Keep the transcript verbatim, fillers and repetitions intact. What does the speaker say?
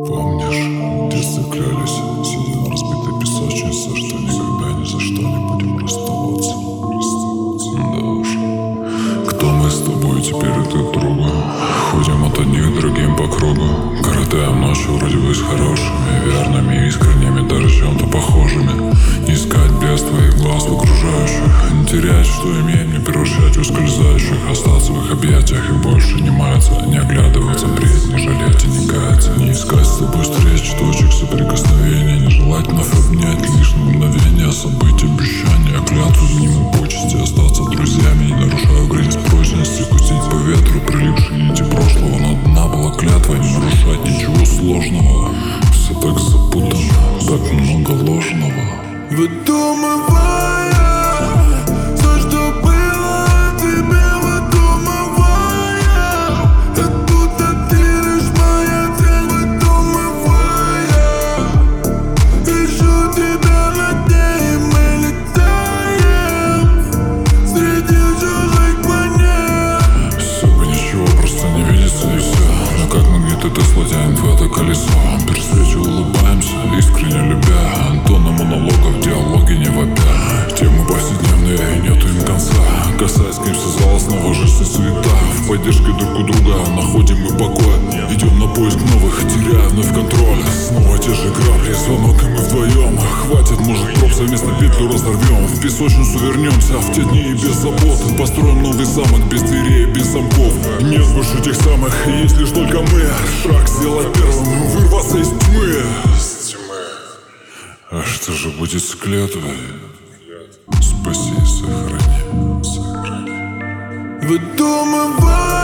Помнишь, в детстве клялись, сидя на разбитой песочнице, что никогда ни за что не будем расставаться. Да уж. Кто мы с тобой теперь друг друга? Ходим от одних другим по кругу, коротаем ночи вроде бы с хорошими, верными, искренними, даже чем-то похожими. Не искать без твоих глаз в окружающих, не терять, что имеем, не превращать в ускользающих, остаться в их объятиях и больше не маяться, не оглядываться, впредь не жалеть и не каяться, не искать с тобой встреч, точек соприкосновения, не желать вновь обнять лишь на мгновение, забыть обещания, клятву мимо почести, остаться друзьями, не нарушая границ прочности, пустить по ветру прилипшие нити прошлого, но одна была клятва, не нарушать ничего сложного. Все так запутано, так много ложного. Выдумывая все, что было о тебе, выдумывая, как будто ты лишь моя цель, выдумывая. Ищу тебя над ней, мы летаем среди чужих планет. Все бы ничего, просто не видится и все. Но как магнит это тянет в это колесо. При встрече улыбаемся, искренне любя. Антоны монологов, диалоги не вопя. Темы повседневные, и нету им конца. Касаясь к ним связала снова жизнь и суета. В поддержке друг у друга находим мы покой. Идем на поиск новых, теряя вновь контроль. Снова те же грабли, звонок и мы вдвоем. Хватит, может, проб совместно петлю разорвем. В песочницу вернемся в те дни и без забот. Построим новый замок без дверей, без замков. Нет больше тех самых, есть лишь только мы. Шаг сделать первым, вырваться из тьмы. А что же будет с клятвой? Спаси и сохрани, сохрани. Выдумывая